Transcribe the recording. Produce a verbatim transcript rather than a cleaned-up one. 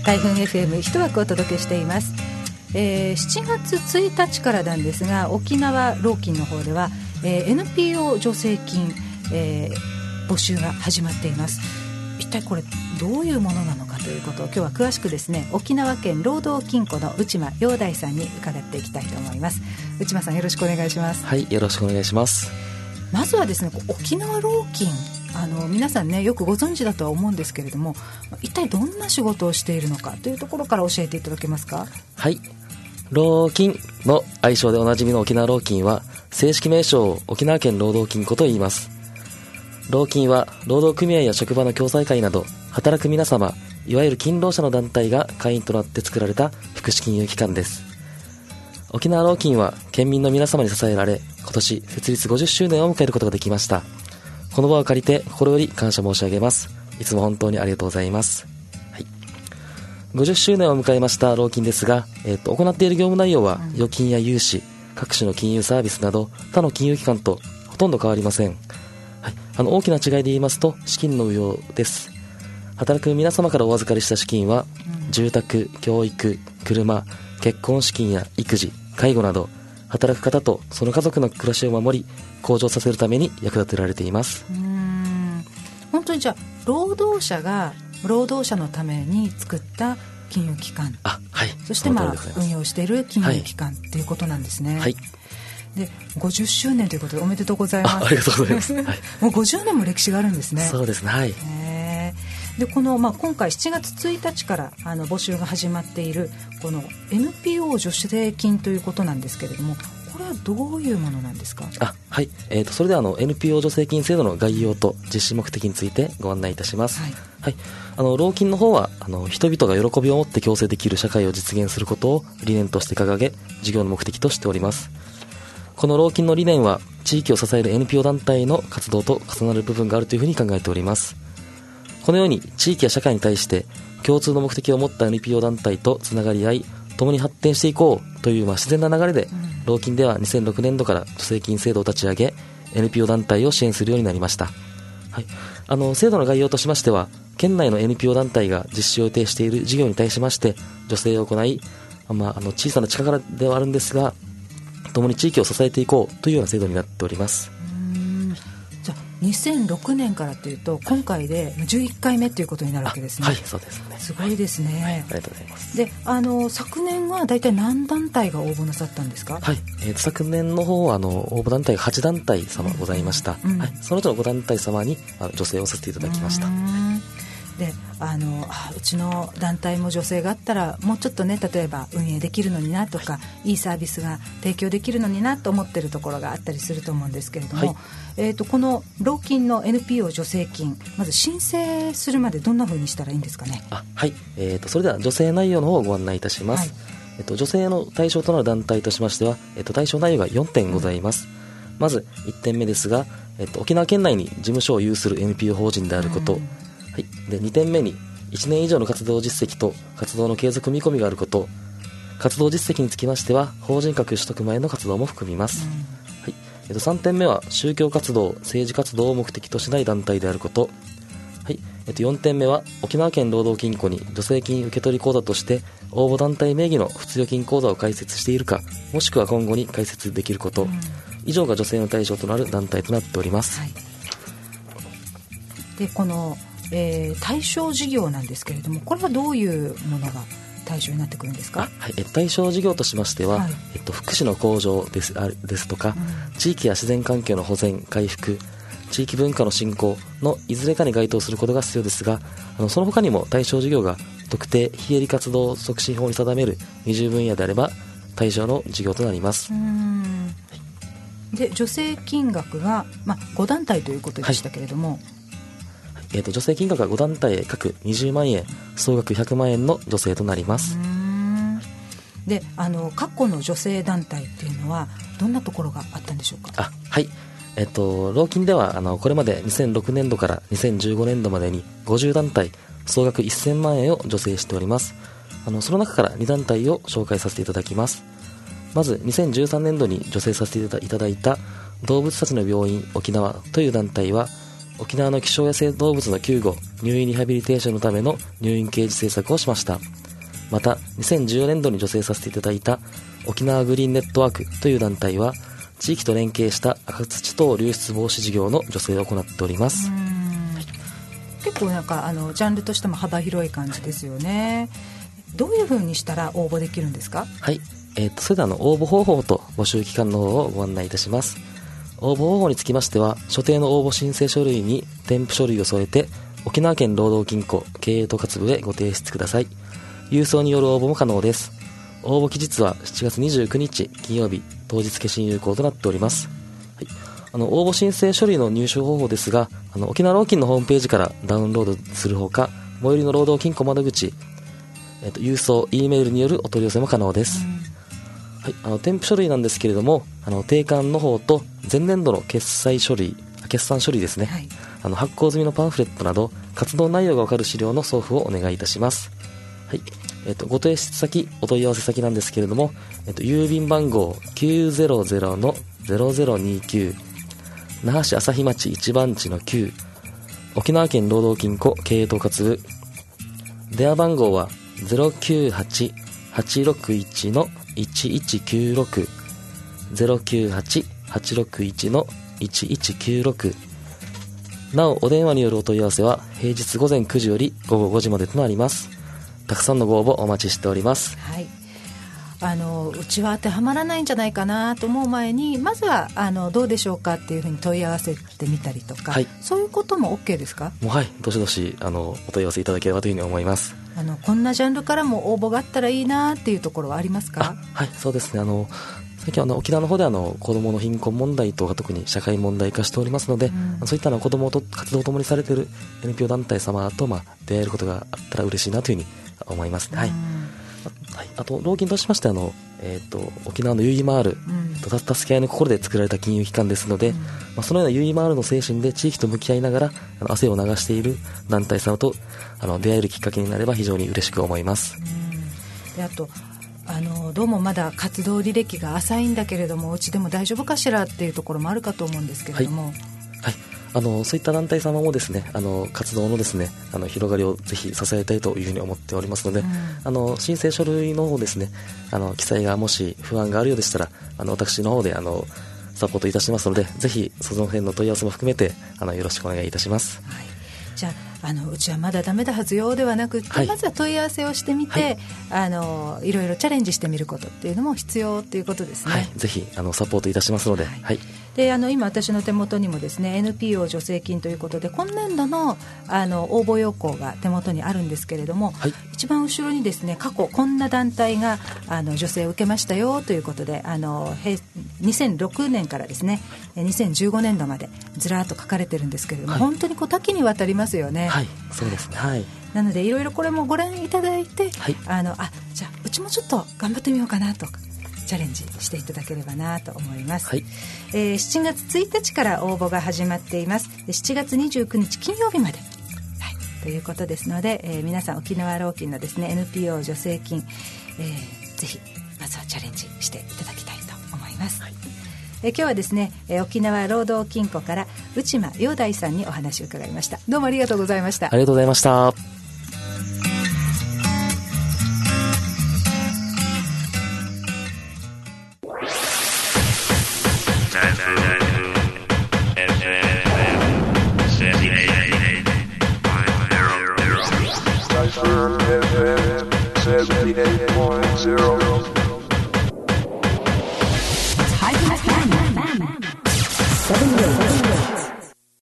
開運 エフエム 一枠お届けしています。えー、しちがつついたちからなんですが、沖縄労金の方では、えー、エヌピーオー 助成金、えー、募集が始まっています。一体これどういうものなのかということを今日は詳しくですね、沖縄県労働金庫の内間陽大さんに伺っていきたいと思います。内間さん、よろしくお願いします。 はい、よろしくお願いします。 まずはですね、沖縄労金、あの皆さんねよくご存知だとは思うんですけれども、一体どんな仕事をしているのかというところから教えていただけますか。 はい、労金の愛称でおなじみの沖縄労金は、正式名称を沖縄県労働金庫と言います。労金は労働組合や職場の共済会など働く皆様、いわゆる勤労者の団体が会員となって作られた福祉金融機関です。沖縄労金は県民の皆様に支えられ、今年設立ごじゅっしゅうねんを迎えることができました。この場を借りて心より感謝申し上げます。いつも本当にありがとうございます。はい、ごじゅっしゅうねんを迎えました労金ですが、えー、と行っている業務内容は預金や融資、各種の金融サービスなど他の金融機関とほとんど変わりません。はい、あの大きな違いで言いますと、資金の運用です。働く皆様からお預かりした資金は、うん、住宅、教育、車、結婚資金や育児、介護など働く方とその家族の暮らしを守り向上させるために役立てられています。 うーん、本当にじゃあ労働者が労働者のために作った金融機関、 あ、はい、 そしてまあ運用している金融機関と、はい、いうことなんですね。 はい、 でごじゅっしゅうねんということでおめでとうございます。 あ, ありがとうございます、はい、 もうごじゅうねんも歴史があるんですね。 そうですね、はい。 へでこの、まあ、今回しちがつついたちからあの募集が始まっているこの エヌピーオー 助成金ということなんですけれども、これはどういうものなんですか。 あ、はい、えー、とそれではあの エヌピーオー 助成金制度の概要と実施目的についてご案内いたします。はい、はい、あの労金の方はあの人々が喜びを持って共生できる社会を実現することを理念として掲げ、事業の目的としております。この労金の理念は地域を支える エヌピーオー 団体の活動と重なる部分があるというふうに考えております。このように地域や社会に対して共通の目的を持った エヌピーオー 団体とつながり合い、共に発展していこうという、まあ、自然な流れで、うん、労金ではにせんろくねんどから助成金制度を立ち上げ エヌピーオー 団体を支援するようになりました。はい、あの制度の概要としましては、県内の エヌピーオー 団体が実施を予定している事業に対しまして助成を行い、まあ、あの小さな力ではあるんですが共に地域を支えていこうというような制度になっております。 うーん、じゃあにせんろくねんからというと今回でじゅういっかいめということになるわけですね。 はい、そうですね。 すごいですね。 はい、ありがとうございます。 で、あの昨年はだいたい何団体が応募なさったんですか。 はい、えー、昨年の方はあの応募団体がはちだんたい様ございました。うんうん、はい、そのうちのごだんたい様にあの助成をさせていただきました。 であのあうちの団体も助成があったらもうちょっとね、例えば運営できるのになとか、はい、いいサービスが提供できるのになと思っているところがあったりすると思うんですけれども、はい、えー、とこの労金の エヌピーオー 助成金、まず申請するまでどんな風にしたらいいんですかね。 あ、はい、えー、とそれでは助成内容の方をご案内いたします。はい、えっと、助成の対象となる団体としましては、えっと、対象内容がよんてんございます。うん、まずいってんめですが、えっと、沖縄県内に事務所を有する エヌピーオー 法人であること、うん、はい、でにてんめにいちねん以上の活動実績と活動の継続見込みがあること、活動実績につきましては法人格取得前の活動も含みます。うん、はい、えっと、さんてんめは宗教活動、政治活動を目的としない団体であること、はい、えっと、よんてんめは沖縄県労働金庫に助成金受取口座として応募団体名義の普通預金口座を開設しているか、もしくは今後に開設できること、うん、以上が助成の対象となる団体となっております。はい、 でこの、えー、対象事業なんですけれども、これはどういうものが対象になってくるんですか。 はい、対象事業としましては、はい、えっと、福祉の向上です、あですとか、うん、地域や自然環境の保全回復、地域文化の振興のいずれかに該当することが必要ですが、あのその他にも対象事業が特定非営利活動促進法に定める二重分野であれば対象の事業となります。うーん、 はい、で助成金額が、まあ、ご団体ということでしたけれども、はい、 えー、と助成金額がご団体各にじゅうまんえん、総額ひゃくまんえんの助成となります。 うーん、であの過去の助成団体っていうのはどんなところがあったんでしょうか。 あ、はい、えっと、労金ではあのこれまでにせんろくねんどからにせんじゅうごねんどまでにごじゅうだんたい総額せんまんえんを助成しております。あのその中からにだんたいを紹介させていただきます。まずにせんじゅうさんねんどに助成させていただいた動物たちの病院沖縄という団体は沖縄の希少野生動物の救護、入院リハビリテーションのための入院掲示制作をしました。またにせんじゅうよねんどに助成させていただいた沖縄グリーンネットワークという団体は、地域と連携した赤土等流出防止事業の助成を行っております。 結構なんかあのジャンルとしても幅広い感じですよね。どういう風にしたら応募できるんですか？ はい、えー、とそれではあの応募方法と募集期間の方をご案内いたします。応募方法につきましては、所定の応募申請書類に添付書類を添えて沖縄県労働金庫経営統括部へご提出ください。郵送による応募も可能です。応募期日はしちがつにじゅうくにち金曜日、当日消印有効となっております。はい、あの応募申請書類の入手方法ですが、あの沖縄労金のホームページからダウンロードするほか、最寄りの労働金庫窓口、えー、と郵送 E メールによるお取り寄せも可能です。はい、あの添付書類なんですけれども、あの定款の方と前年度の決済書類決算書類ですね、はい、あの発行済みのパンフレットなど活動内容がわかる資料の送付をお願いいたします。はい、えー、とご提出先、お問い合わせ先なんですけれども、えー、と郵便番号 きゅうぜろぜろのゼロゼロにきゅう、那覇市朝日町一番地のきゅう、沖縄県労働金庫経営統括部、電話番号は ゼロきゅうはち はちろくいち のいちいちきゅうろく ゼロきゅうはち はちろくいち のいちいちきゅうろく。なおお電話によるお問い合わせは平日午前くじより午後ごじまでとなります。たくさんのご応募お待ちしております。 はい、あのうちは当てはまらないんじゃないかなと思う前に、まずはあのどうでしょうかっていうふうに問い合わせてみたりとか、はい、そういうことも OK ですか？ もうはい、どしどしあのお問い合わせいただければというふうに思います。 あのこんなジャンルからも応募があったらいいなっていうところはありますか？ はい、そうですね。あの最近あの沖縄の方であの子どもの貧困問題等が特に社会問題化しておりますので、うん、そういったの子どもと活動を共にされている エヌピーオー 団体様と、まあ、出会えることがあったら嬉しいなというふうに思います、ね。はい、はい、あと労金としましてあの、えー、と沖縄のゆいまーる、うん、助け合いの心で作られた金融機関ですので、うんまあ、そのようなゆいまーるの精神で地域と向き合いながらあの汗を流している団体様とあの出会えるきっかけになれば非常に嬉しく思います。 うん、であとあのどうもまだ活動履歴が浅いんだけれども、うちでも大丈夫かしらっていうところもあるかと思うんですけれども、はいはい、あのそういった団体様もですね、あの活動のですね、あの広がりをぜひ支えたいというふうに思っておりますので、うん、あの申請書類の方ですね、あの記載がもし不安があるようでしたら、あの私の方であのサポートいたしますので、ぜひその辺の問い合わせも含めてあのよろしくお願いいたします。 はい、じゃああのうちはまだダメだはずよではなくて、はい、まずは問い合わせをしてみて、はい、あのいろいろチャレンジしてみることっていうのも必要ということですね。 はい、ぜひあのサポートいたしますので、はいはい、 であの今私の手元にもですね エヌピーオー 助成金ということで今年度 の, あの応募要項が手元にあるんですけれども、はい、一番後ろにですね過去こんな団体があの助成を受けましたよということで、あのにせんろくねんからですねにせんじゅうごねんどまでずらっと書かれてるんですけれども、はい、本当にこう多岐にわたりますよね。 はい、そうですね。はい、 なのでいろいろこれもご覧いただいて、はい、あのあじゃあうちもちょっと頑張ってみようかなとかチャレンジしていただければなと思います。はい、えー、しちがつついたちから応募が始まっています。でしちがつにじゅうくにち金曜日まで、はい、ということですので、えー、皆さん沖縄労金のですね エヌピーオー 助成金、えー、ぜひまずはチャレンジしていただきたいと思います。はい、えー、今日はですね、えー、沖縄労働金庫から内間陽大さんにお話を伺いました。どうもありがとうございました。 ありがとうございました。 seventy-eight point zero